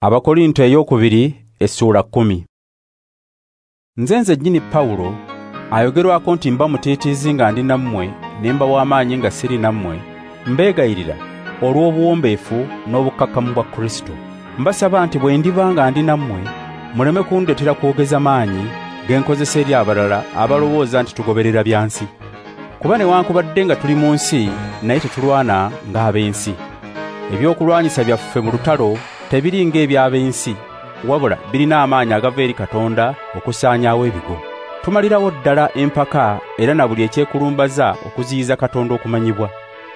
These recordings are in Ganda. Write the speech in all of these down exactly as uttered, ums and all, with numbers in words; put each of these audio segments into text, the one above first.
Abakorinto eyokubiri essula kumi. Nze nze jjini Pawulo ayogerwako nti mba mutiitiizi nga ndi nammwe nemba w'amaanyi nga siri nammwe, mbeegayirira olw'obuwombeefu n'obukkakkamu bwa Kristo. Mbasaba nti bwe ndiba nga ndi nammwe muleme kundetera kwogeza maanyi ge nkozesa eri abalala abalowooza nti tugoberera bya nsi. Kuba newankubadde nga tuli mu nsi naye tetulwana ng'ab'ensi. Ebyokulwanyisa byaffe mu lutalo tebiri ng'eby'ab'ensi, wabula birina amaanyi agava eri Katonda okusaanyaawo ebigo. Tumalirawo ddala empaka era na buli ekyekulumbaza okuziyiza Katonda okumanyibwa.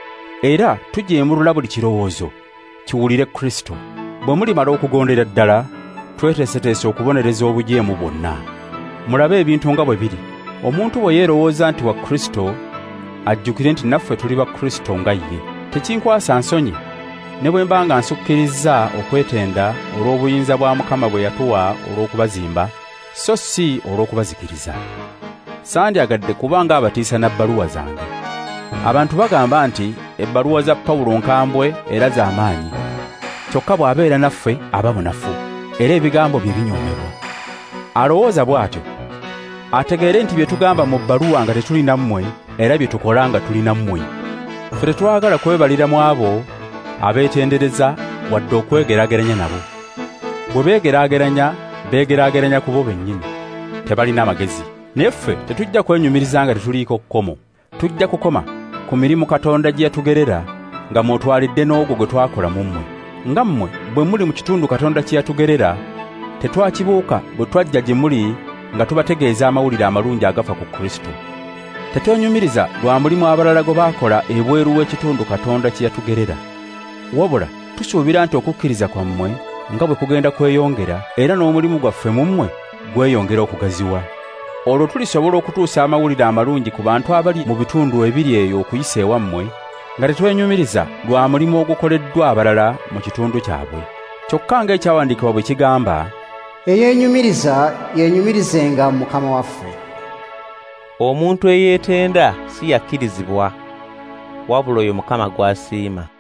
Era tujeemulula buli kirowoozo kiwulire Kristo. Bwe mulimala okugondera ddala, tweteeseteese okubonereza obujeemu bwonna. Mulabe ebintu nga bwe biri. Omuntu bwe yeerowooza nti wa Kristo, ajjukire nti naffe tuli ba Kristo nga ye. Tekinkwasa nsonyi ne bwe mba nga nsukkirizza okwetenda olw'obuyinza bwa Mukama bwe yatuwa olw'okubazimba, so si olw'okubazikiriza. Sandyagadde kubanga abatiisa na bbaluwa zange. Abantu bagamba nti ebbaluwa za Pawulo nkambwe era za maanyi. Kyokka bw'abeera naffe aba munafu, era ebigambo bye binyoomebwa. Alowooza bw'atyo, ategeere nti bye tugamba mu bbaluwa nga tetuli nammwe era bye tukola nga tuli nammwe. Ffe tetwagala kwebalira mu abo abeetendereza wadde okwegeraageranya nabo. Bwe beegeraageranya, beegeraageranya ku bo bennyini, tebalina magezi. Naye ffe tetujja kwenyumiriza nga tetuliiko kkomo. Tujja kukoma ku mirimu Katonda gye yatugerera nga mwotwalidde n'ogwo gwe twakola mu mmwe. Nga mmwe bwe muli mu kitundu Katonda kye yatugerera, tetwakibuuka bwe twajja gye muli nga tubategeeza amawulire amalungi agafa ku Kristo. Tetwenyumiriza lwa mulimu abalala gwe baakola ebweru w'ekitundu Katonda kye yatugerera. Wabula tusuubira nti okukkiriza kwammwe nga bwe kugenda kweyongera era n'omulimu gwaffe mu mmwe gweyongera okugaziwa. Olwo tulisobola okutuusa amawulire amalungi ku bantu abali mu bitundu ebiri eyo okuyisa ewammwe, nga tetwenyumiriza lwa mulimu ogukoleddwa abalala mu kitundu kyabwe. Kyokka ng'ekyawandiikibwa bwe kigamba, eyeenyumiriza yeenyumirizenga mu Mukama waffe. Omuntu eyeetenda si yakkirizibwa, wabula oyo Mukama gw'asiima.